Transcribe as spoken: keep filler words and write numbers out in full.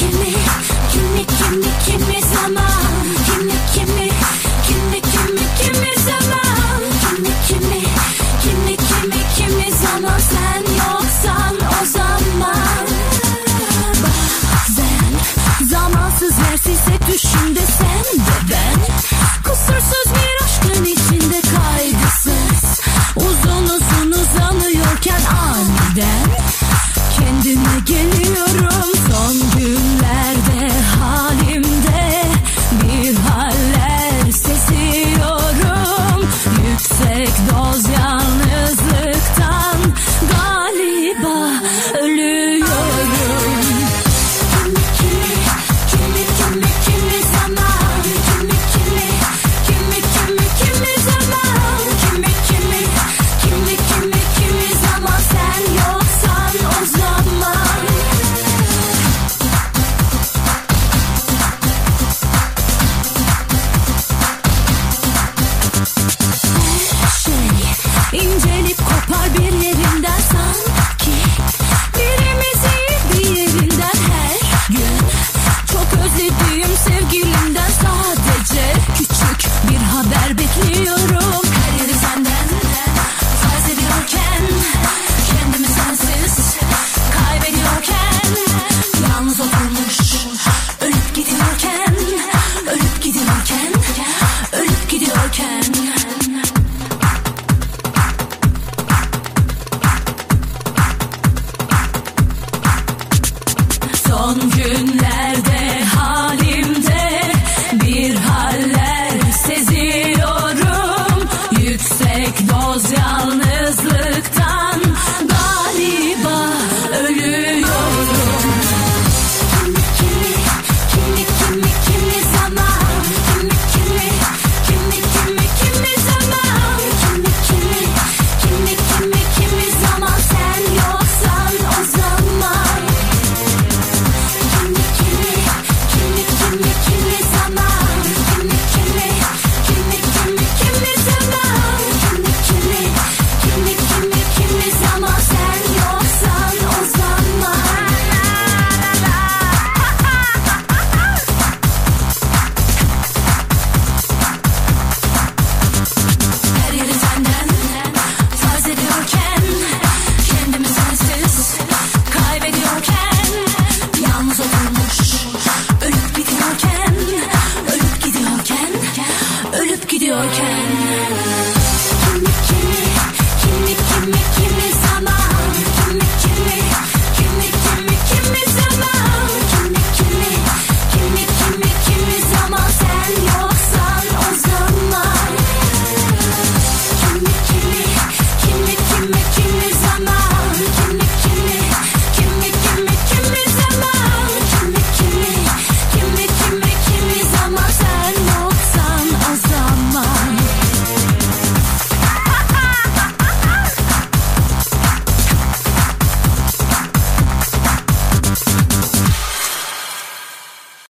kimi, kimi, kimi, kimi zaman, kimi, kimi, kimi, kimi, kimi zaman, kimi, kimi, kimi, kimi, kimi zaman sen yoksan o zaman. Bazen zamansız yersiz hep düşümde sen de ben, kusursuz bir aşkın içinde kaygısız, uzun uzun uzanıyorken aniden kendime geliyorum. Son günlerde halimde bir haller seziyorum. Yüksek doz yalnızlıktan galiba ölüyorum. Kimi kimi, kimi kimi kimi zaman, kimi kimi, kimi kimi kimi zaman, kimi kimi, kimi kimi kimi zaman sen yoksan o zaman. Her şey incelip kopar bir yerinden sanki, birimiz iyi bir yerinden her gün. Çok özlediğim sevgilimden sadece küçük bir haber bekliyorum. Her yeri senden farz ediyorken, kendimi sensiz kaybediyorken, yalnız oturmuş ölüp gidiyorken, ölüp gidiyorken, ölüp gidiyorken. Son günlerde halimde bir haller seziyorum. Yüksek doz yalnızlıktan galiba ölüyorum. Kimi kimi, kimi kimi kimi zaman, kimi kimi, kimi kimi kimi zaman, kimi kimi, kimi kimi kimi zaman sen yoksan o zaman. Kimi kimi, kimi kimi kimi zaman, kimi kimi, kimi kimi kimi zaman, kimi kimi, kimi kimi kimi zaman sen yoksan o zaman. Her yeri senden farz ediyorken, kendimi sensiz kaybediyorken, yalnız oturmuş ölüp gidiyorken, ölüp gidiyorken, ölüp gidiyorken. Kimi kimi, kimi kimi kimi zaman, kimi kimi, kimi kimi kimi zaman, kimi kimi, kimi kimi kimi zaman sen yoksan o zaman. Kimi kimi, kimi kimi kimi zaman, kimi kimi, kimi kimi kimi zaman, kimi kimi, kimi kimi kimi zaman sen yoksan o zaman.